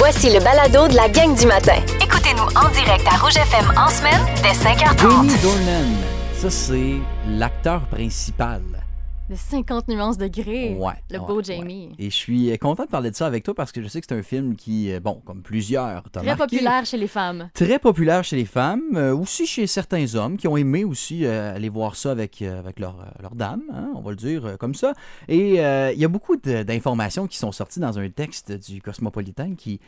Voici le balado de la gang du matin. Écoutez-nous en direct à Rouge FM en semaine dès 5h30. Jamie Dornan, ça c'est l'acteur principal. De 50 nuances de gris. Ouais. Le beau Jamie. Ouais. Et je suis content de parler de ça avec toi parce que je sais que c'est un film qui, bon, comme plusieurs, t'as Très marqué, populaire chez les femmes. Très populaire chez les femmes, aussi chez certains hommes qui ont aimé aussi aller voir ça avec leur dame, hein, on va le dire comme ça. Et il y a beaucoup d'informations qui sont sorties dans un texte du Cosmopolitan qui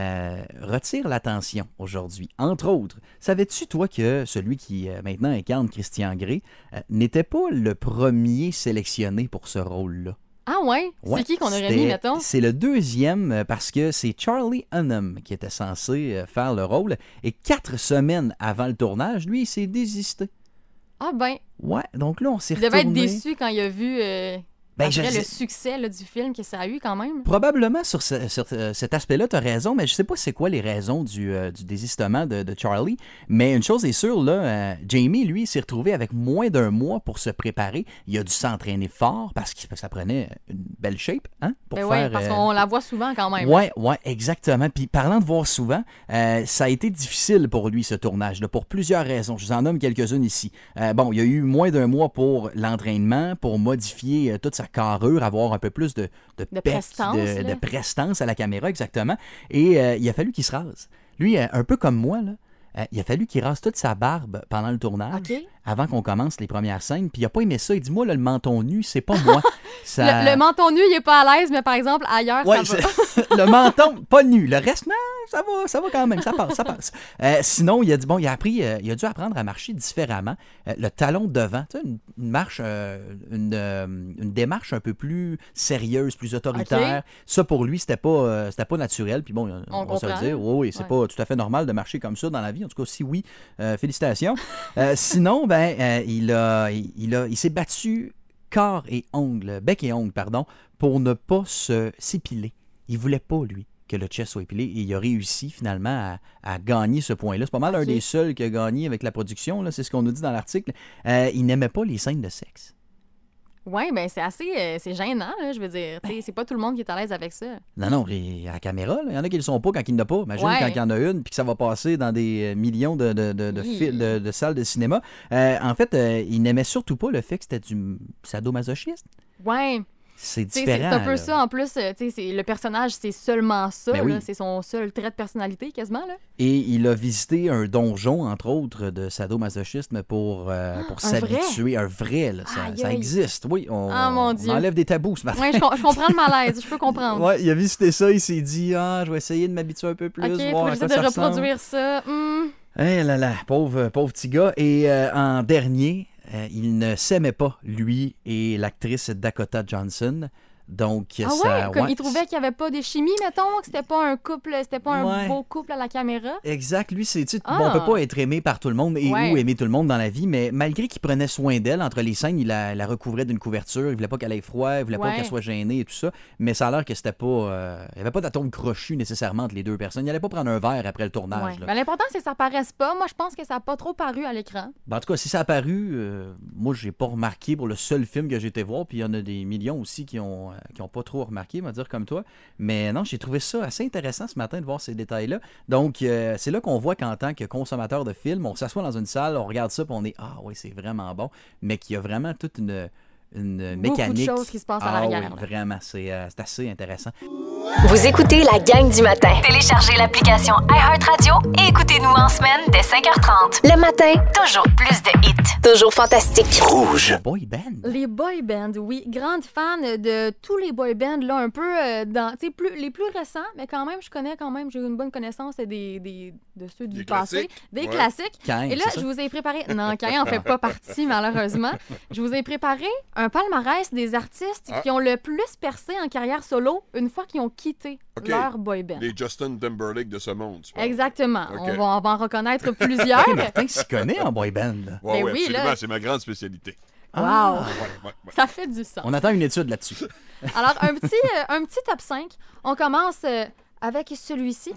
retire l'attention aujourd'hui. Entre autres, savais-tu, toi, que celui qui maintenant incarne Christian Grey n'était pas le premier sélectionné pour ce rôle-là? Ah ouais? C'est qui qu'on aurait mis, mettons? C'est le deuxième parce que c'est Charlie Hunnam qui était censé faire le rôle. Et 4 semaines avant le tournage, lui, il s'est désisté. Ah ben. Ouais, donc là, on s'est retourné. Il devait être déçu quand il a vu le succès là, du film que ça a eu quand même. Probablement sur cet aspect-là, tu as raison, mais je sais pas c'est quoi les raisons du désistement de Charlie. Mais une chose est sûre, là, Jamie, lui, s'est retrouvé avec moins d'1 mois pour se préparer. Il a dû s'entraîner fort parce que ça prenait une belle shape, hein, pour faire... Oui, parce qu'on la voit souvent quand même. Oui, exactement. Puis parlant de voir souvent, ça a été difficile pour lui, ce tournage, là, pour plusieurs raisons. Je vous en nomme quelques-unes ici. Bon, il y a eu moins d'1 mois pour l'entraînement, pour modifier toute sa carrure, avoir un peu plus de prestance à la caméra, exactement. Et il a fallu qu'il se rase. Lui, un peu comme moi, là, il a fallu qu'il rase toute sa barbe pendant le tournage, avant qu'on commence les premières scènes. Puis il n'a pas aimé ça. Il dit, moi, là, le menton nu, c'est pas moi. Ça... le menton nu, il n'est pas à l'aise, mais par exemple, ailleurs, ça va. Le menton, pas nu. Le reste, non, ça va quand même, ça passe. Sinon, il a dit, bon, il a dû apprendre à marcher différemment. Le talon devant, tu sais, une marche, une démarche un peu plus sérieuse, plus autoritaire. Ça, pour lui, c'était pas naturel. Puis bon, on va se le dire, oui, c'est pas tout à fait normal de marcher comme ça dans la vie. En tout cas, si oui, félicitations. Sinon, il s'est battu bec et ongles, pour ne pas s'épiler. Il voulait pas, lui, que le chest soit épilé, et il a réussi finalement à gagner ce point-là. C'est pas mal un des seuls qui a gagné avec la production, là, c'est ce qu'on nous dit dans l'article. Il n'aimait pas les scènes de sexe. Oui, bien, c'est assez c'est gênant, là, je veux dire. C'est pas tout le monde qui est à l'aise avec ça. Non, à la caméra, il y en a qui ne le sont pas quand il n'y en a pas. Imagine quand il y en a une, puis que ça va passer dans des millions de salles de cinéma. En fait, il n'aimait surtout pas le fait que c'était du sadomasochisme. Ouais. C'est différent. C'est un peu ça, en plus, le personnage, c'est seulement ça, oui. C'est son seul trait de personnalité, quasiment, là. Et il a visité un donjon, entre autres, de sadomasochisme pour s'habituer. Un vrai, là, ça existe, oui. On enlève des tabous ce matin. Oui, je comprends le malaise, je peux comprendre. Oui, il a visité ça, il s'est dit, je vais essayer de m'habituer un peu plus, voir à quoi ça ressemble. de reproduire ça. Eh là là, pauvre petit gars. Et en dernier... il ne s'aimait pas, lui et l'actrice Dakota Johnson. Donc, il trouvait qu'il n'y avait pas de chimie, mettons, que c'était pas un couple, c'était pas un beau couple à la caméra. Exact. Lui, on peut pas être aimé par tout le monde ou aimer tout le monde dans la vie, mais malgré qu'il prenait soin d'elle, entre les scènes, il la recouvrait d'une couverture, il voulait pas qu'elle ait froid, il voulait pas qu'elle soit gênée et tout ça, mais ça a l'air que c'était pas... il n'y avait pas d'atome crochu nécessairement entre les deux personnes. Il allait pas prendre un verre après le tournage. Ben, l'important, c'est que ça paraisse pas. Moi, je pense que ça n'a pas trop paru à l'écran. Ben, en tout cas, si ça a paru, moi, j'ai pas remarqué pour le seul film que j'ai été voir, puis il y en a des millions aussi qui ont pas trop remarqué, on va dire comme toi. Mais non, j'ai trouvé ça assez intéressant ce matin de voir ces détails-là. Donc, c'est là qu'on voit qu'en tant que consommateur de films, on s'assoit dans une salle, on regarde ça, puis on est « Ah oui, c'est vraiment bon », mais qu'il y a vraiment toute une mécanique. Beaucoup de choses qui se passent à l'arrière. Oui, vraiment, c'est assez intéressant. Vous écoutez la gang du matin. Téléchargez l'application iHeartRadio et écoutez-nous en semaine dès 5h30. Le matin, toujours plus de hits. Toujours fantastique. Rouge. Boy band. Les boy bands, oui. Grande fan de tous les boy bands, là, un peu les plus récents, mais quand même, j'ai une bonne connaissance de ceux du passé. Des classiques. Caïn, et là, je vous ai préparé... Non, Caïn en fait pas partie, malheureusement. Je vous ai préparé un palmarès des artistes qui ont le plus percé en carrière solo une fois qu'ils ont quitté leur boy band. Les Justin Timberlake de ce monde. Exactement. Okay. On va en reconnaître plusieurs. Martin s'y connaît en boy band. Oui, oui, absolument. Là... C'est ma grande spécialité. Wow! Ouais. Ça fait du sens. On attend une étude là-dessus. Alors, un petit top 5. On commence avec celui-ci.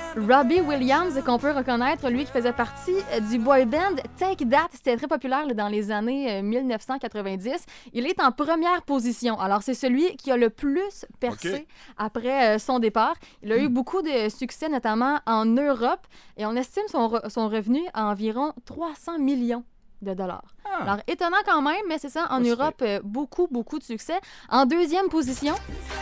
Robbie Williams, qu'on peut reconnaître, lui qui faisait partie du boy band Take That. C'était très populaire là, dans les années 1990. Il est en première position. Alors, c'est celui qui a le plus percé après son départ. Il a eu beaucoup de succès, notamment en Europe. Et on estime son revenu à environ 300 millions de dollars. Alors, étonnant quand même, mais c'est ça, en Europe, beaucoup de succès. En deuxième position...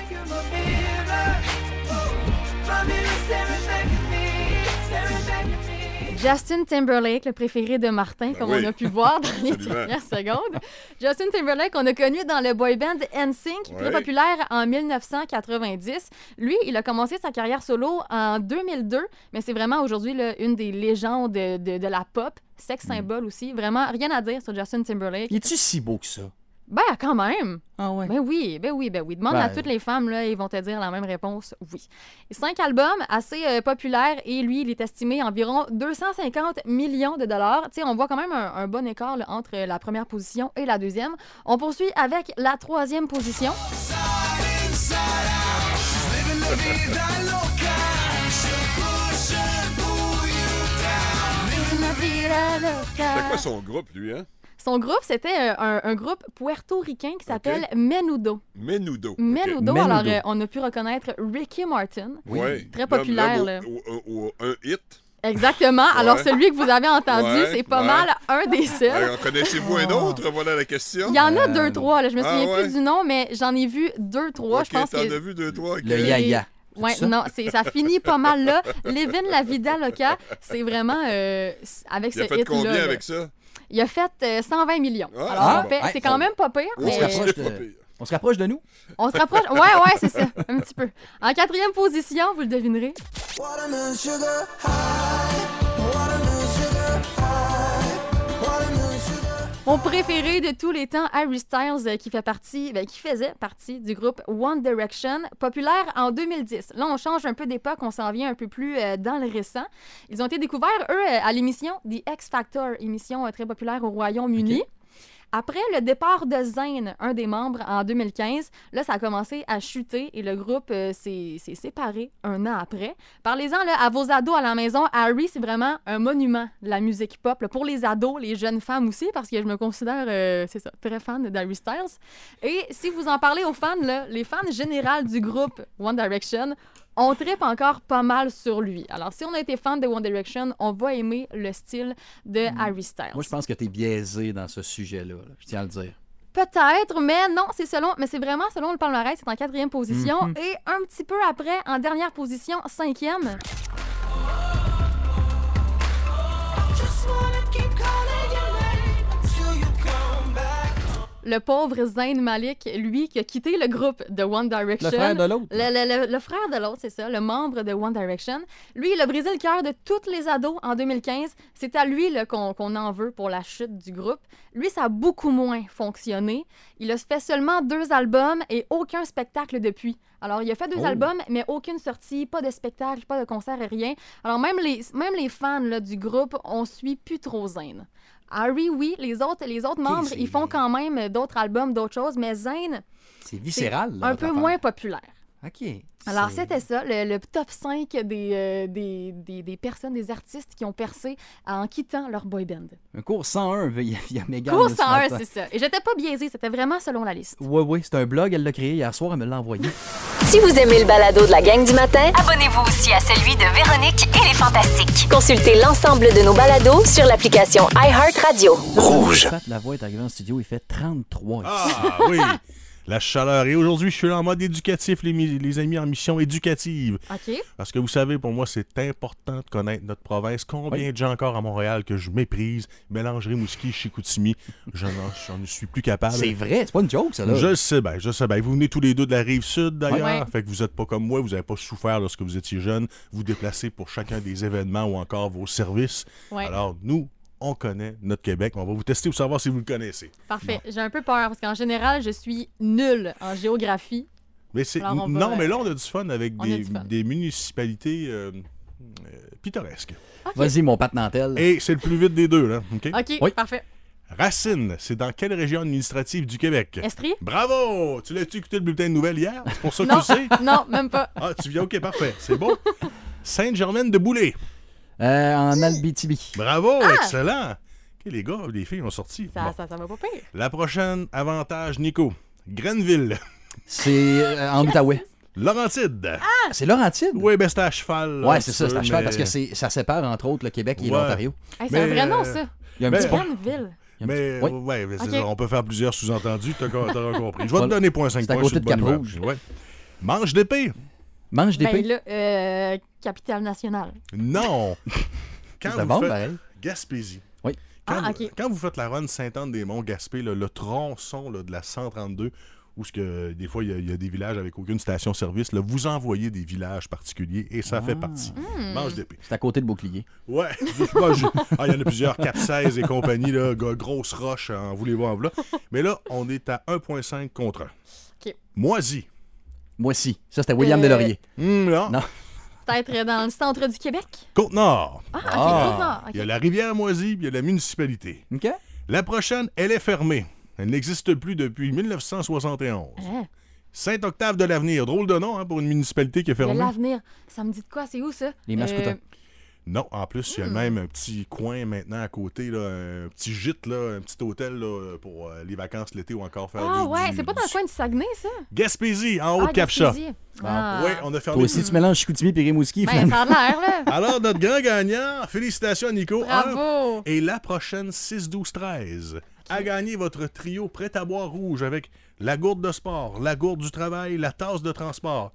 Justin Timberlake, le préféré de Martin, comme on a pu voir dans les dernières secondes. Justin Timberlake, on a connu dans le boy band NSYNC, très populaire en 1990. Lui, il a commencé sa carrière solo en 2002, mais c'est vraiment aujourd'hui là, une des légendes de la pop, sex symbole aussi. Vraiment, rien à dire sur Justin Timberlake. Il est-tu si beau que ça? Ben, quand même. Ah ouais. Ben oui. Demande à toutes les femmes, là, ils vont te dire la même réponse, oui. 5 albums assez populaires et lui, il est estimé à environ 250 millions de dollars. Tu sais, on voit quand même un bon écart là, entre la première position et la deuxième. On poursuit avec la troisième position. C'est quoi son groupe, lui, hein? Son groupe, c'était un groupe puertoricain qui s'appelle Menudo. Menudo. Alors, on a pu reconnaître Ricky Martin. Oui. Très populaire. Là. Un hit. Exactement. Alors, celui que vous avez entendu, c'est pas mal un des seuls. En connaissez-vous un autre? Voilà la question. Il y en a 2-3. Je me souviens plus du nom, mais j'en ai vu 2-3. Je pense t'en as vu 2-3. Le Yaya. Oui, non, ça finit pas mal là. Levin La Vida Loca, c'est vraiment avec ce hit-là. Il a fait combien avec ça? Il a fait 120 millions. Alors, c'est quand même pas pire. On se rapproche de nous? On se rapproche. Ouais, c'est ça. Un petit peu. En quatrième position, vous le devinerez. Mon préféré de tous les temps, Harry Styles, qui faisait partie du groupe One Direction, populaire en 2010. Là, on change un peu d'époque, on s'en vient un peu plus dans le récent. Ils ont été découverts, eux, à l'émission The X Factor, émission très populaire au Royaume-Uni. Okay. Après le départ de Zayn, un des membres, en 2015, là, ça a commencé à chuter et le groupe s'est séparé un an après. Parlez-en là, à vos ados à la maison. Harry, c'est vraiment un monument de la musique pop là, pour les ados, les jeunes femmes aussi, parce que je me considère, très fan d'Harry Styles. Et si vous en parlez aux fans, là, les fans générales du groupe One Direction, on trippe encore pas mal sur lui. Alors, si on a été fan de One Direction, on va aimer le style de Harry Styles. Moi, je pense que t'es biaisé dans ce sujet-là. Je tiens à le dire. Peut-être, mais non, c'est vraiment selon le palmarès, c'est en 4e position. Et un petit peu après, en dernière position, 5e. Le pauvre Zayn Malik, lui, qui a quitté le groupe de One Direction. Le frère de l'autre. Le frère de l'autre, c'est ça, le membre de One Direction. Lui, il a brisé le cœur de toutes les ados en 2015. C'est à lui là, qu'on en veut pour la chute du groupe. Lui, ça a beaucoup moins fonctionné. Il a fait seulement 2 albums et aucun spectacle depuis. Alors, il a fait 2 albums, mais aucune sortie, pas de spectacle, pas de concert, rien. Alors, même les fans là, du groupe, on suit plus trop Zayn. Harry, oui, les autres membres, ils font quand même d'autres albums, d'autres choses, mais Zayn, c'est viscéral. Un peu moins populaire. OK. Alors, c'était ça, le top 5 des personnes, des artistes qui ont percé en quittant leur boy band. Un cours 101 via Mégane. Cours 101, c'est ça. Et j'étais pas biaisée, c'était vraiment selon la liste. Oui, c'est un blog, elle l'a créé hier soir, elle me l'a envoyé. Si vous aimez le balado de la gang du matin, abonnez-vous aussi à celui de Véronique et les Fantastiques. Consultez l'ensemble de nos balados sur l'application iHeartRadio. Rouge. La voix est arrivée en studio, il fait 33 ici. Ah oui! La chaleur. Et aujourd'hui, je suis là en mode éducatif, les amis, en mission éducative. OK. Parce que vous savez, pour moi, c'est important de connaître notre province. Combien de gens encore à Montréal que je méprise? Mélangerie, Rimouski, Chicoutimi. J'en ne suis plus capable. C'est vrai, c'est pas une joke, ça, là. Je sais bien. Vous venez tous les deux de la Rive-Sud, d'ailleurs. Fait que vous n'êtes pas comme moi, vous n'avez pas souffert lorsque vous étiez jeune. Vous déplacez pour chacun des événements ou encore vos services. Alors, nous, on connaît notre Québec. On va vous tester pour savoir si vous le connaissez. Parfait. Bon. J'ai un peu peur parce qu'en général, je suis nulle en géographie. Mais mais là, on a du fun avec des municipalités pittoresques. Okay. Vas-y, mon Pat Nantel. Et c'est le plus vite des deux, là. OK, oui. Parfait. Racine, c'est dans quelle région administrative du Québec? Estrie. Bravo! Tu l'as-tu écouté le bulletin de nouvelles hier? C'est pour ça que tu le sais? Non, même pas. Ah, tu viens? OK, parfait. C'est bon. Sainte-Germaine-de-Boulay. En Abitibi. Bravo, excellent. OK, les gars, les filles ont sorti. Ça va pas pire. La prochaine, avantage, Nico. Grenville. C'est en Outaouais. Laurentide. C'est Laurentide? Oui, ben c'est à cheval. Ouais, c'est ça, c'est à cheval, parce que ça sépare, entre autres, le Québec et l'Ontario. Hey, c'est un vrai nom, ça. Il y a un petit pont. Grenville. Mais, Oui. c'est ça, on peut faire plusieurs sous-entendus, t'auras compris. Je vais te donner 0.5 points. C'est à côté de Cap-Rouge. Ouais. Manche d'épée. Manche d'épée. Ben là, capitale nationale. Non. Quand C'est vous bon, faites pareil. Gaspésie. Oui. Quand vous faites la run Sainte-Anne-des-Monts-Gaspé, le tronçon de la 132, où des fois, il y a des villages avec aucune station-service, là, vous envoyez des villages particuliers et ça fait partie. Manche d'épée. C'est à côté de Bouclier. Ouais. Il y en a plusieurs, Cap-16 et compagnie, là, grosses roches, en voulez-vous en voilà. Mais là, on est à 1,5 contre 1. OK. Moisy. Moi aussi. Ça, c'était William Delaurier. Non. Peut-être dans le centre du Québec? Côte-Nord. Ah, OK, Côte-Nord. Il y a la rivière Moisy, puis il y a la municipalité. OK. La prochaine, elle est fermée. Elle n'existe plus depuis 1971. Saint-Octave-de-l'Avenir. Drôle de nom pour une municipalité qui est fermée. L'avenir. Ça me dit de quoi? C'est où, ça? Les Mascoutins. Non, en plus, il y a même un petit coin maintenant à côté, là, un petit gîte, là, un petit hôtel là, pour les vacances l'été ou encore faire Ah ouais, c'est pas dans le coin du Saguenay, ça? Gaspésie, en haut de Cap-Chat. Ah. Oui, on a fermé. Toi aussi, tu mélanges Chicoutimi et Rimouski. Ben, ça a l'air, là. Alors, notre grand gagnant, félicitations à Nico. Bravo. Et la prochaine 6-12-13, à gagner votre trio prêt à boire rouge avec la gourde de sport, la gourde du travail, la tasse de transport.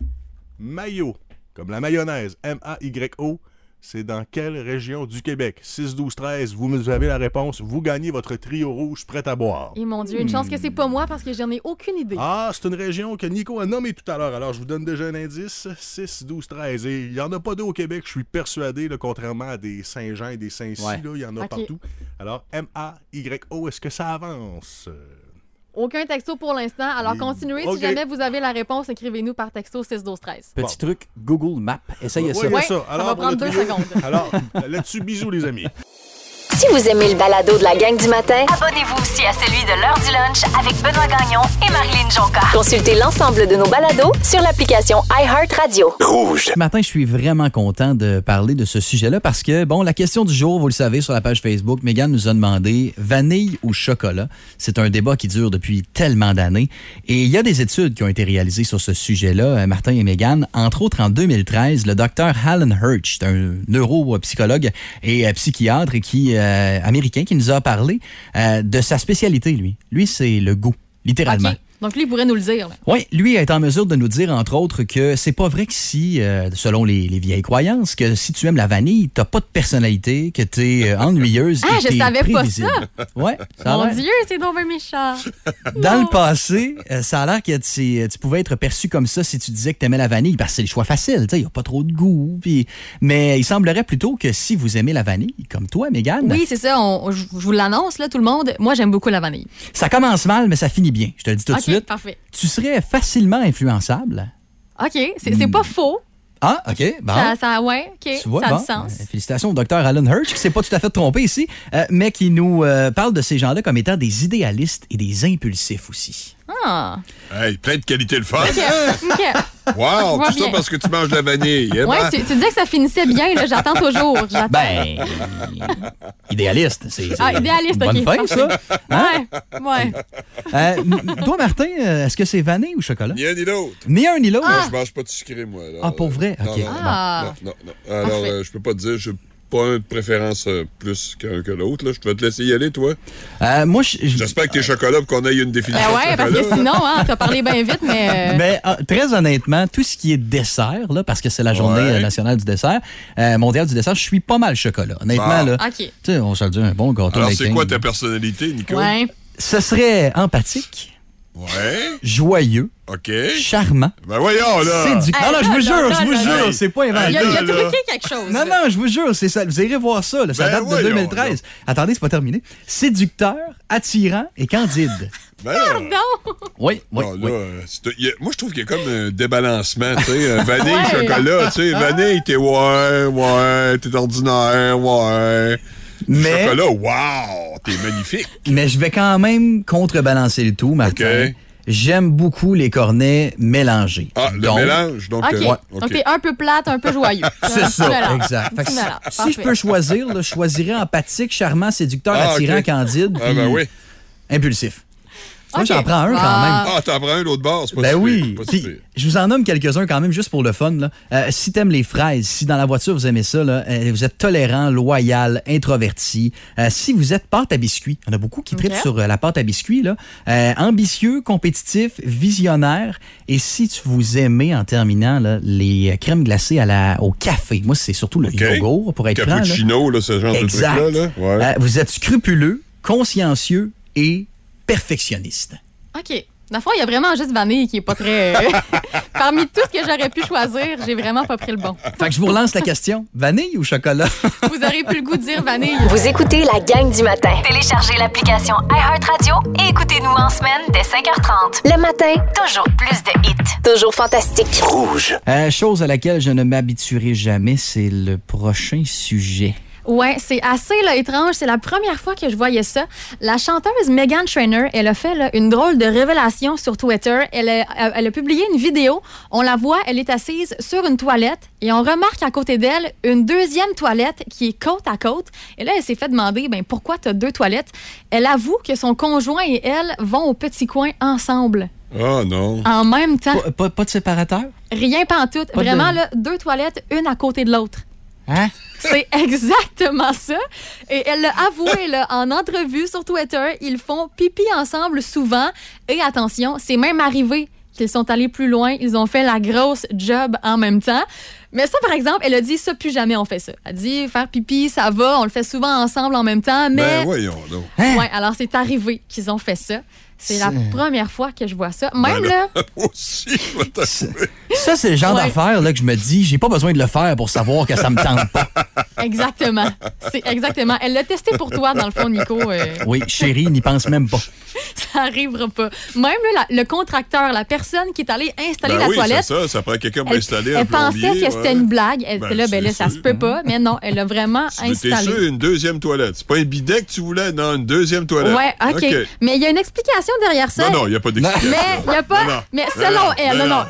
Mayo, comme la mayonnaise, M-A-Y-O. C'est dans quelle région du Québec? 6-12-13, vous avez la réponse. Vous gagnez votre trio rouge prêt à boire. Et mon Dieu, une chance que c'est pas moi parce que j'en ai aucune idée. Ah, c'est une région que Nico a nommée tout à l'heure. Alors, je vous donne déjà un indice. 6-12-13. Et il n'y en a pas deux au Québec, je suis persuadé, là, contrairement à des Saint-Jean et des Saint-Cy. Ouais. Il y en a partout. Alors, M-A-Y-O, est-ce que ça avance? Aucun texto pour l'instant. Alors, continuez. OK. Si jamais vous avez la réponse, écrivez-nous par texto 6-12-13. Petit truc, Google Maps. Essayez ça. Oui, Ouais, ça. ça va prendre 2 secondes. Alors, là-dessus, bisous, les amis. Si vous aimez le balado de la gang du matin, abonnez-vous aussi à celui de l'heure du lunch avec Benoît Gagnon et Marilyn Jonca. Consultez l'ensemble de nos balados sur l'application iHeartRadio. Ce matin, je suis vraiment content de parler de ce sujet-là parce que, bon, la question du jour, vous le savez, sur la page Facebook, Mégane nous a demandé vanille ou chocolat. C'est un débat qui dure depuis tellement d'années. Et il y a des études qui ont été réalisées sur ce sujet-là, Martin et Mégane. Entre autres, en 2013, le docteur Alan Hirsch, un neuropsychologue et psychiatre et américain qui nous a parlé de sa spécialité, lui. Lui, c'est le goût, littéralement. OK. Donc, lui, il pourrait nous le dire. Oui, lui est en mesure de nous dire, entre autres, que c'est pas vrai que si, selon les vieilles croyances, que si tu aimes la vanille, t'as pas de personnalité, que t'es ennuyeuse Ah, et je t'es savais pas prévisible. ça! Ouais, ça a Mon l'air. Dieu, c'est donc un méchant! Dans le passé, ça a l'air que tu pouvais être perçu comme ça si tu disais que t'aimais la vanille, parce que c'est le choix facile, il n'y a pas trop de goût. Mais il semblerait plutôt que si vous aimez la vanille, comme toi, Mégane, Oui, c'est ça. Je vous l'annonce, là, tout le monde. Moi, j'aime beaucoup la vanille. ça commence mal, mais ça finit bien. Je te le dis tout de OK, suite. parfait. Tu serais facilement influençable. OK, c'est pas faux. Ah, OK. Bon. Ouais, OK, Tu vois, ça a bon, du sens. félicitations au docteur Alan Hirsch, qui s'est pas tout à fait trompé ici, mais qui nous parle de ces gens-là comme étant des idéalistes et des impulsifs aussi. Ah, Hey, plein de qualités le fun. OK. Wow, vois tout ça bien. parce que tu manges de la vanille. Eh Ouais, ben, tu disais que ça finissait bien, là. J'attends toujours. J'attends. Ben, idéaliste, c'est Idéaliste, une bonne OK. fin, ça. Hein? Ouais. Toi, Martin, est-ce que c'est vanille ou chocolat? ni un ni l'autre. Ni un ni l'autre. Moi, je mange pas de sucré, moi. Alors, Ah, pour vrai? non, OK. non, Ah. non, non, non. Alors, Parfait. je peux pas te dire, j'ai pas une préférence plus qu'un que l'autre. Là. Je vais te laisser y aller, toi. Moi, J'espère que t'es chocolat pour qu'on ait une définition Ben de ouais, parce chocolat. que sinon, hein, t'as parlé bien vite, mais. Ben, très honnêtement, tout ce qui est dessert, là, parce que c'est la journée Ouais. nationale du dessert, mondiale du dessert, je suis pas mal chocolat. Honnêtement, Bon. là, OK. tu sais, on se le dit, un bon gâteau Alors, américain. c'est quoi ta personnalité, Nico? Ouais. Ce serait empathique, Ouais, joyeux, OK. charmant, Ben voyons, là. séducteur. Hey, Non, non, je vous là, jure, là, je vous là, jure, là. c'est pas Il inventé. a là, là. truqué quelque chose. Non, non, je vous jure, c'est ça. Vous irez voir ça. Là, ça Ben date de voyons, 2013. Attendez, c'est pas terminé. Séducteur, attirant et candide. Ben là. Non! Oui, oui, Non, oui. là, moi, je trouve qu'il y a comme un débalancement, tu sais. Vanille, Ouais. chocolat, tu sais. Vanille, t'es ouais, t'es ordinaire, ouais. Mais, Chocolat, wow, t'es magnifique. mais je vais quand même contrebalancer le tout, Martin. OK. j'aime beaucoup les cornets mélangés. Ah, le mélange, donc... OK. Donc, t'es un peu plate, un peu joyeux. C'est ça, exact. Fait que si je peux choisir, là, je choisirais empathique, charmant, séducteur, attirant, candide. Ah, ben oui. Impulsif. Moi, j'en prends un quand même. Ah, t'en prends un l'autre bord, c'est pas Ben super, oui. pas Puis, super. je vous en nomme quelques-uns quand même, juste pour le fun. Là. Si t'aimes les fraises, si dans la voiture vous aimez ça, là, vous êtes tolérant, loyal, introverti. Si vous êtes pâte à biscuits, il y en a beaucoup qui trippent sur la pâte à biscuits. Là. Ambitieux, compétitif, visionnaire. Et si vous aimez, en terminant, là, les crèmes glacées au café, moi, c'est surtout le yogourt, pour être franc. Cappuccino, là, ce genre de truc-là. Là. Ouais. Vous êtes scrupuleux, consciencieux et perfectionniste. OK. Dans le fond, il y a vraiment juste vanille qui est pas très... Parmi tout ce que j'aurais pu choisir, j'ai vraiment pas pris le bon. Fait que je vous relance la question. Vanille ou chocolat? Vous aurez plus le goût de dire vanille. Vous écoutez la gang du matin. Téléchargez l'application iHeartRadio et écoutez-nous en semaine dès 5h30. Le matin, toujours plus de hits. Toujours fantastique. Rouge. Chose à laquelle je ne m'habituerai jamais, c'est le prochain sujet. Ouais, c'est assez étrange. C'est la première fois que je voyais ça. La chanteuse Meghan Trainor, elle a fait une drôle de révélation sur Twitter. Elle a publié une vidéo. On la voit, elle est assise sur une toilette et on remarque à côté d'elle une deuxième toilette qui est côte à côte. Et là, elle s'est fait demander pourquoi tu as 2 toilettes. Elle avoue que son conjoint et elle vont au petit coin ensemble. Ah non. En même temps. Pas de séparateur? Rien pantoute. Vraiment, 2 toilettes, une à côté de l'autre. Hein? C'est exactement ça. Et elle l'a avoué en entrevue sur Twitter. Ils font pipi ensemble souvent. Et attention, c'est même arrivé qu'ils sont allés plus loin. Ils ont fait la grosse job en même temps. Mais ça, par exemple, elle a dit ça, plus jamais on fait ça. Elle a dit faire pipi, ça va, on le fait souvent ensemble en même temps. Mais... Ben voyons donc. Ouais, alors c'est arrivé qu'ils ont fait ça. C'est la première fois que je vois ça. Même là... Moi aussi, je vais t'avouer. Ça, c'est le genre d'affaire là, que je me dis, j'ai pas besoin de le faire pour savoir que ça me tente pas. Exactement. C'est exactement. Elle l'a testé pour toi, dans le fond, Nico. Oui, chérie, n'y pense même pas. Ça arrivera pas. Même là, le contracteur, la personne qui est allée installer la toilette... Oui, c'est ça prend quelqu'un pour installer un Elle pensait que c'était une blague. Elle était là, ça se peut pas. Mais non, elle a vraiment installé. T'es sûr, une deuxième toilette. C'est pas un bidet que tu voulais, non, une deuxième toilette. Ouais, OK. Mais il y a une explication derrière ça. Non, il n'y a pas d'explication. Mais il n'y a pas... Non. Mais selon elle, non.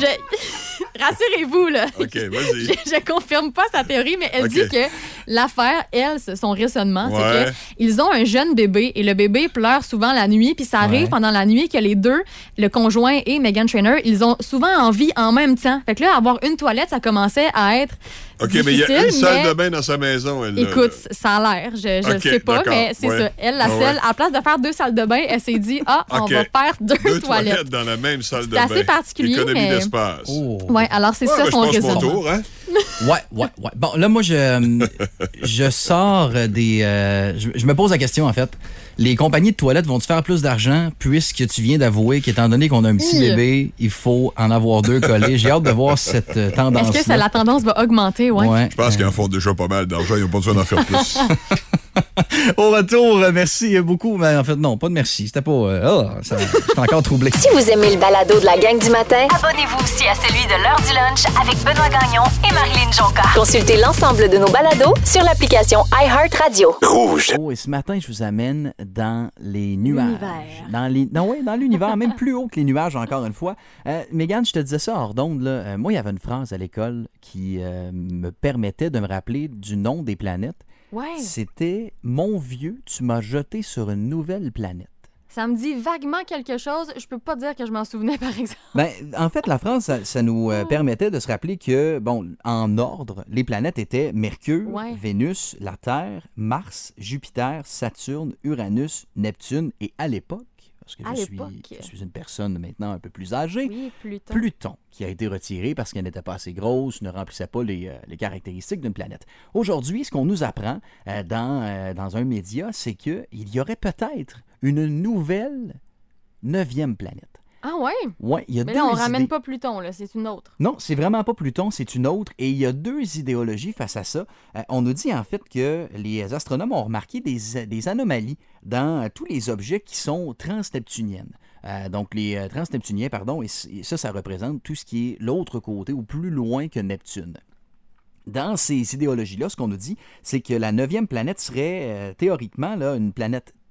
Rassurez-vous, là. OK, vas-y. Je confirme pas sa théorie, mais elle dit que l'affaire, son raisonnement, c'est qu'ils ont un jeune bébé et le bébé pleure souvent la nuit, puis ça arrive pendant la nuit que les deux, le conjoint et Meghan Trainor, ils ont souvent envie en même temps. Fait que là, avoir une toilette, ça commençait à être difficile, mais il y a une salle de bain dans sa maison. Écoute, ça a l'air. Je ne sais pas, mais c'est ça. Elle, la seule, à la place de faire 2 salles de bain, elle s'est dit, on va faire 2 toilettes. Dans la même salle de bain. C'est assez particulier, économie d'espace. Ouais, alors c'est ça son raisonnement. Mon tour, hein? Ouais. Bon, là, moi, je sors des... je me pose la question, en fait. Les compagnies de toilettes vont-tu faire plus d'argent puisque tu viens d'avouer qu'étant donné qu'on a un petit bébé, il faut en avoir 2 collés? J'ai hâte de voir cette tendance-là. Est-ce que la tendance va augmenter? Ouais. Je pense qu'ils en font déjà pas mal d'argent. Ils n'ont pas besoin d'en faire plus. Au retour, merci beaucoup. Mais en fait, non, pas de merci. C'était pas... je suis encore troublé. Si vous aimez le balado de la gang du matin, abonnez-vous aussi à celui de l'heure du lunch avec Benoît Gagnon et Marilyn Jonca. Consultez l'ensemble de nos balados sur l'application iHeartRadio. Rouge. Et ce matin, je vous amène dans les nuages. Dans l'univers, même plus haut que les nuages, encore une fois. Mégane, je te disais ça hors d'onde. Moi, il y avait une phrase à l'école qui me permettait de me rappeler du nom des planètes. Ouais. C'était « Mon vieux, tu m'as jeté sur une nouvelle planète ». Ça me dit vaguement quelque chose. Je peux pas dire que je m'en souvenais, par exemple. En fait, la phrase, ça nous permettait de se rappeler que, en ordre, les planètes étaient Mercure, Vénus, la Terre, Mars, Jupiter, Saturne, Uranus, Neptune et à l'époque, parce que je suis une personne maintenant un peu plus âgée, Pluton, qui a été retiré parce qu'elle n'était pas assez grosse, ne remplissait pas les caractéristiques d'une planète. Aujourd'hui, ce qu'on nous apprend dans un média, c'est qu'il y aurait peut-être une nouvelle 9e planète. Ah ouais? Oui, il y a mais deux là, on idées. ramène pas Pluton, là, c'est une autre. Non, c'est vraiment pas Pluton, c'est une autre. Et il y a 2 idéologies face à ça. On nous dit en fait que les astronomes ont remarqué des anomalies dans tous les objets qui sont transneptuniennes. Donc les transneptuniens, et ça représente tout ce qui est l'autre côté ou plus loin que Neptune. Dans ces idéologies-là, ce qu'on nous dit, c'est que la 9e planète serait théoriquement là, une planète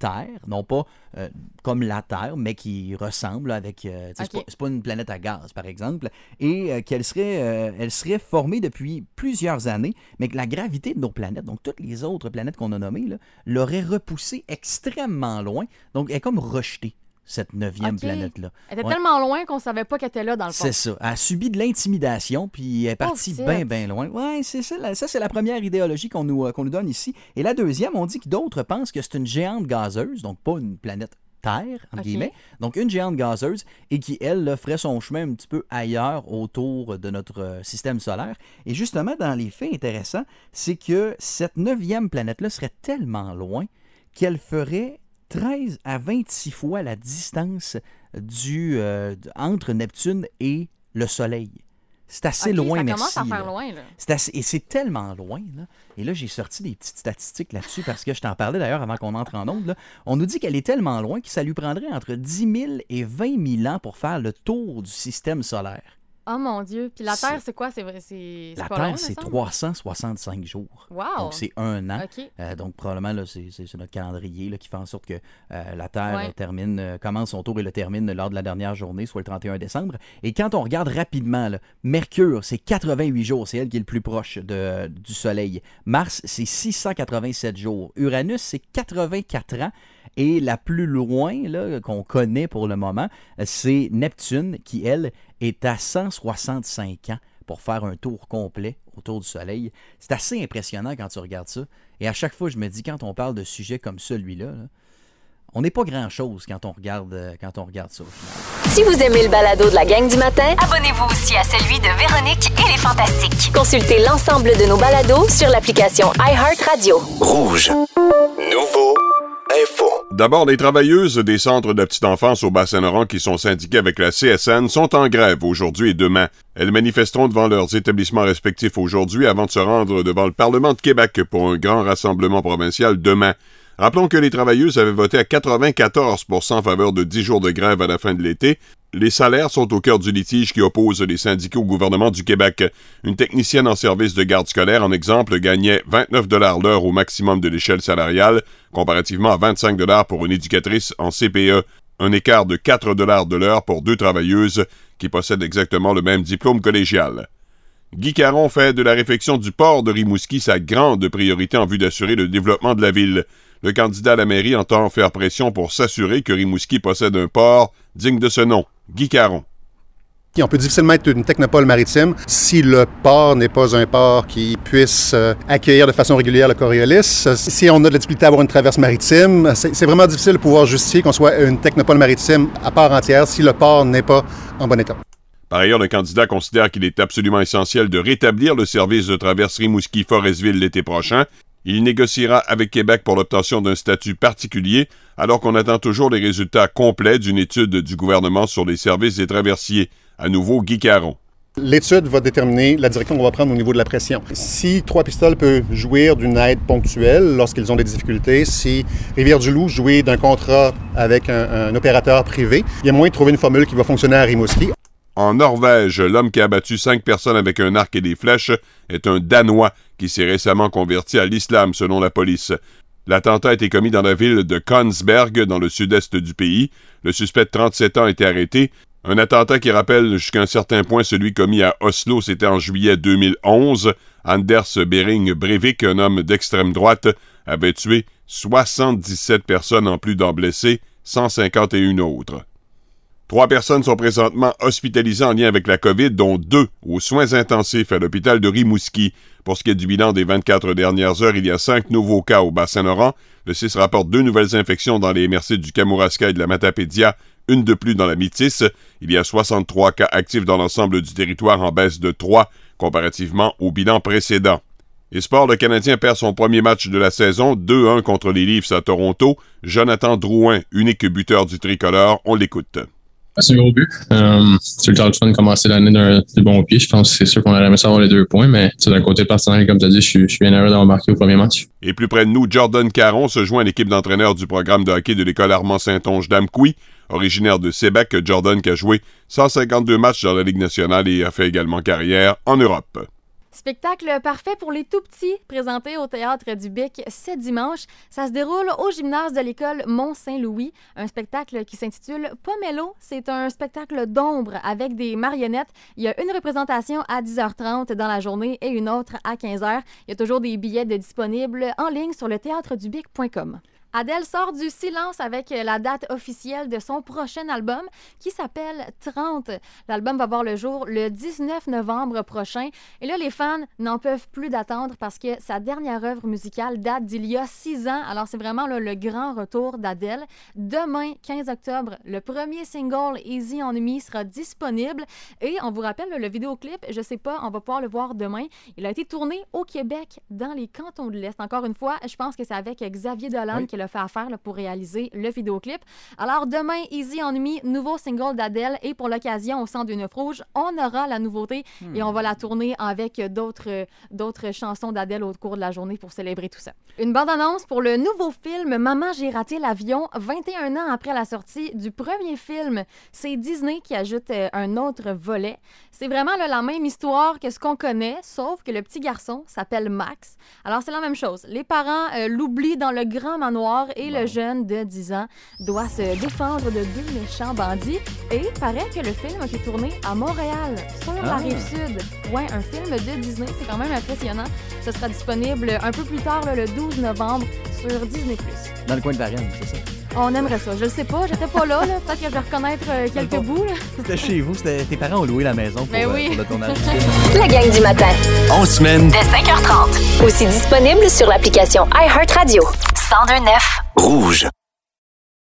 Terre, non pas comme la Terre, mais qui ressemble avec... c'est pas une planète à gaz, par exemple, et qu'elle serait formée depuis plusieurs années, mais que la gravité de nos planètes, donc toutes les autres planètes qu'on a nommées, là, l'aurait repoussée extrêmement loin, donc elle est comme rejetée, cette 9e planète-là. Elle était tellement loin qu'on savait pas qu'elle était là, dans le fond. C'est ça. Elle a subi de l'intimidation, puis elle est partie bien loin. Oui, c'est ça. Ça, c'est la première idéologie qu'on nous donne ici. Et la deuxième, on dit que d'autres pensent que c'est une géante gazeuse, donc pas une planète Terre, entre guillemets. Donc, une géante gazeuse et qui, elle, là, ferait son chemin un petit peu ailleurs autour de notre système solaire. Et justement, dans les faits intéressants, c'est que cette 9e planète-là serait tellement loin qu'elle ferait 13 à 26 fois la distance entre Neptune et le Soleil. C'est assez loin, merci. Ça commence à faire loin, là. Et c'est tellement loin, là. Et là, j'ai sorti des petites statistiques là-dessus parce que je t'en parlais d'ailleurs avant qu'on entre en onde, là. On nous dit qu'elle est tellement loin que ça lui prendrait entre 10 000 et 20 000 ans pour faire le tour du système solaire. Oh mon Dieu. Puis la Terre, c'est quoi? C'est la pas Terre, long, c'est 365 jours. Wow! Donc, c'est un an. Okay. Donc, probablement, là, c'est notre calendrier là, qui fait en sorte que la Terre commence son tour et le termine lors de la dernière journée, soit le 31 décembre. Et quand on regarde rapidement, là, Mercure, c'est 88 jours. C'est elle qui est le plus proche du Soleil. Mars, c'est 687 jours. Uranus, c'est 84 ans. Et la plus loin là, qu'on connaît pour le moment, c'est Neptune, qui, elle, est à 165 ans pour faire un tour complet autour du Soleil. C'est assez impressionnant quand tu regardes ça. Et à chaque fois, je me dis, quand on parle de sujets comme celui-là, là, on n'est pas grand-chose quand on regarde ça au final. Si vous aimez le balado de la gang du matin, abonnez-vous aussi à celui de Véronique et les Fantastiques. Consultez l'ensemble de nos balados sur l'application iHeartRadio. Rouge. Nouveau info. D'abord, les travailleuses des centres de petite enfance au Bas-Saint-Laurent qui sont syndiquées avec la CSN sont en grève aujourd'hui et demain. Elles manifesteront devant leurs établissements respectifs aujourd'hui avant de se rendre devant le Parlement de Québec pour un grand rassemblement provincial demain. Rappelons que les travailleuses avaient voté à 94% en faveur de 10 jours de grève à la fin de l'été. Les salaires sont au cœur du litige qui oppose les syndicats au gouvernement du Québec. Une technicienne en service de garde scolaire, en exemple, gagnait 29 $ l'heure au maximum de l'échelle salariale, comparativement à 25 $ pour une éducatrice en CPE. Un écart de 4 $ de l'heure pour deux travailleuses qui possèdent exactement le même diplôme collégial. Guy Caron fait de la réfection du port de Rimouski sa grande priorité en vue d'assurer le développement de la ville. Le candidat à la mairie entend faire pression pour s'assurer que Rimouski possède un port digne de ce nom. Guy Caron. On peut difficilement être une technopole maritime si le port n'est pas un port qui puisse accueillir de façon régulière le Coriolis. Si on a de la difficulté à avoir une traverse maritime, c'est vraiment difficile de pouvoir justifier qu'on soit une technopole maritime à part entière si le port n'est pas en bon état. Par ailleurs, le candidat considère qu'il est absolument essentiel de rétablir le service de traverse Rimouski-Forestville l'été prochain. Il négociera avec Québec pour l'obtention d'un statut particulier, alors qu'on attend toujours les résultats complets d'une étude du gouvernement sur les services des traversiers. À nouveau, Guy Caron. L'étude va déterminer la direction qu'on va prendre au niveau de la pression. Si Trois-Pistoles peut jouir d'une aide ponctuelle lorsqu'ils ont des difficultés, si Rivière-du-Loup jouit d'un contrat avec un opérateur privé, il y a moyen de trouver une formule qui va fonctionner à Rimouski. En Norvège, l'homme qui a abattu 5 personnes avec un arc et des flèches est un Danois qui s'est récemment converti à l'islam, selon la police. L'attentat a été commis dans la ville de Kongsberg, dans le sud-est du pays. Le suspect de 37 ans a été arrêté. Un attentat qui rappelle jusqu'à un certain point celui commis à Oslo, c'était en juillet 2011. Anders Behring Breivik, un homme d'extrême droite, avait tué 77 personnes en plus d'en blesser 151 autres. 3 personnes sont présentement hospitalisées en lien avec la COVID, dont 2 aux soins intensifs à l'hôpital de Rimouski. Pour ce qui est du bilan des 24 dernières heures, il y a 5 nouveaux cas au Bas-Saint-Laurent. Le CIS rapporte 2 nouvelles infections dans les MRC du Kamouraska et de la Matapédia, une de plus dans la Métis. Il y a 63 cas actifs dans l'ensemble du territoire, en baisse de 3, comparativement au bilan précédent. Et sport, le Canadien perd son premier match de la saison, 2-1 contre les Leafs à Toronto. Jonathan Drouin, unique buteur du tricolore, on l'écoute. C'est un gros but. C'est le temps de commencer l'année du bon pied. Je pense que c'est sûr qu'on aurait aimé savoir les 2 points, mais d'un côté personnel, comme tu as dit, je suis bien heureux d'avoir marqué au premier match. Et plus près de nous, Jordan Caron se joint à l'équipe d'entraîneurs du programme de hockey de l'école Armand-Saint-Onge d'Amqui. Originaire de Sébec, Jordan qui a joué 152 matchs dans la Ligue nationale et a fait également carrière en Europe. Spectacle parfait pour les tout-petits, présenté au Théâtre du Bic ce dimanche. Ça se déroule au gymnase de l'école Mont-Saint-Louis. Un spectacle qui s'intitule Pomelo. C'est un spectacle d'ombre avec des marionnettes. Il y a une représentation à 10h30 dans la journée et une autre à 15h. Il y a toujours des billets disponibles en ligne sur le théâtredubic.com. Adèle sort du silence avec la date officielle de son prochain album qui s'appelle 30. L'album va voir le jour le 19 novembre prochain. Et là, les fans n'en peuvent plus d'attendre parce que sa dernière œuvre musicale date d'il y a 6 ans. Alors, c'est vraiment là, le grand retour d'Adèle. Demain, 15 octobre, le premier single Easy on Me sera disponible. Et on vous rappelle, le vidéoclip, je sais pas, on va pouvoir le voir demain. Il a été tourné au Québec, dans les cantons de l'Est. Encore une fois, je pense que c'est avec Xavier Dolan qui l'a fait affaire là, pour réaliser le vidéoclip. Alors demain, Easy on Me, nouveau single d'Adèle, et pour l'occasion au Centre du Neuf Rouge, on aura la nouveauté et on va la tourner avec d'autres chansons d'Adèle au cours de la journée pour célébrer tout ça. Une bande-annonce pour le nouveau film Maman, j'ai raté l'avion, 21 ans après la sortie du premier film. C'est Disney qui ajoute un autre volet. C'est vraiment là, la même histoire que ce qu'on connaît, sauf que le petit garçon s'appelle Max. Alors c'est la même chose. Les parents l'oublient dans le grand manoir et le jeune de 10 ans doit se défendre de 2 méchants bandits. Et il paraît que le film a été tourné à Montréal, sur la Rive-Sud. Ouais, un film de Disney, c'est quand même impressionnant. Ce sera disponible un peu plus tard, là, le 12 novembre, sur Disney+. Dans le coin de Varennes, c'est ça? On aimerait ça. Je le sais pas, j'étais pas là. Peut-être que je vais reconnaître quelques bouts. Là. C'était chez vous, tes parents ont loué la maison pour le tournage du film. La gang du matin. En semaine. Dès 5h30. Aussi disponible sur l'application iHeartRadio. 102.9 Rouge.